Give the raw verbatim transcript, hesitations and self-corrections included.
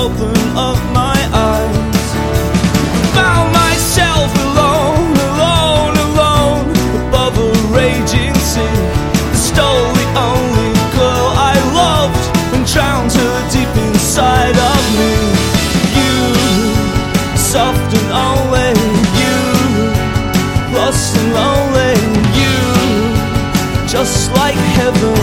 open up my eyes. Found myself alone, alone, alone, above a raging sea. Stole the only girl I loved and drowned her deep inside of me. You, soft and only you, lost and lonely you, just like heaven.